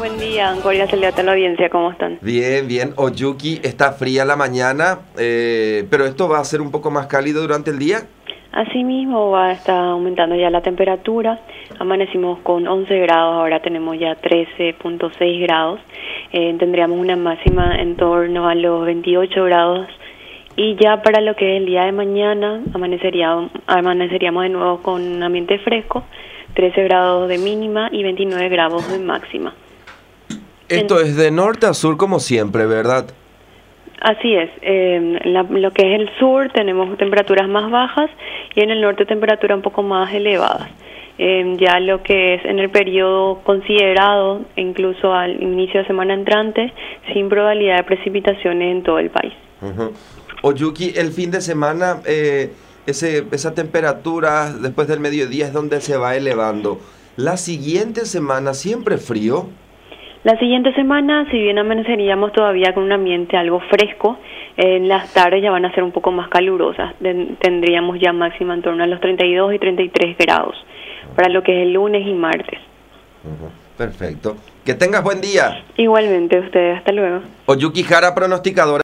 buen día. Un cordial saludo a toda la audiencia. ¿Cómo están? Bien, bien. Oyuki, está fría la mañana, pero esto va a ser un poco más cálido durante el día. Asimismo, va a estar aumentando ya la temperatura. Amanecimos con 11 grados, ahora tenemos ya 13.6 grados. Tendríamos una máxima en torno a los 28 grados. Y ya para lo que es el día de mañana, amaneceríamos de nuevo con un ambiente fresco, 13 grados de mínima y 29 grados de máxima. Esto es de norte a sur como siempre, ¿verdad? Así es, lo que es el sur tenemos temperaturas más bajas y en el norte temperaturas un poco más elevadas. Ya lo que es en el periodo considerado, incluso al inicio de semana entrante, sin probabilidad de precipitaciones en todo el país. Oyuki, el fin de semana, esa temperatura después del mediodía es donde se va elevando. La siguiente semana siempre frío. La siguiente semana, si bien amaneceríamos todavía con un ambiente algo fresco, en las tardes ya van a ser un poco más calurosas. Tendríamos ya máxima en torno a los 32 y 33 grados para lo que es el lunes y martes. Perfecto. Que tengas buen día. Igualmente ustedes, hasta luego. Oyuki Jara, pronosticadora.